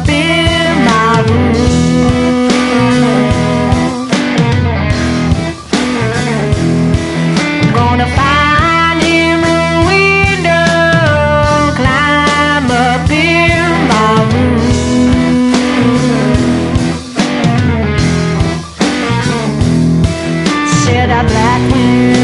in my room. Gonna find him a window, climb up in my room. Said a black wind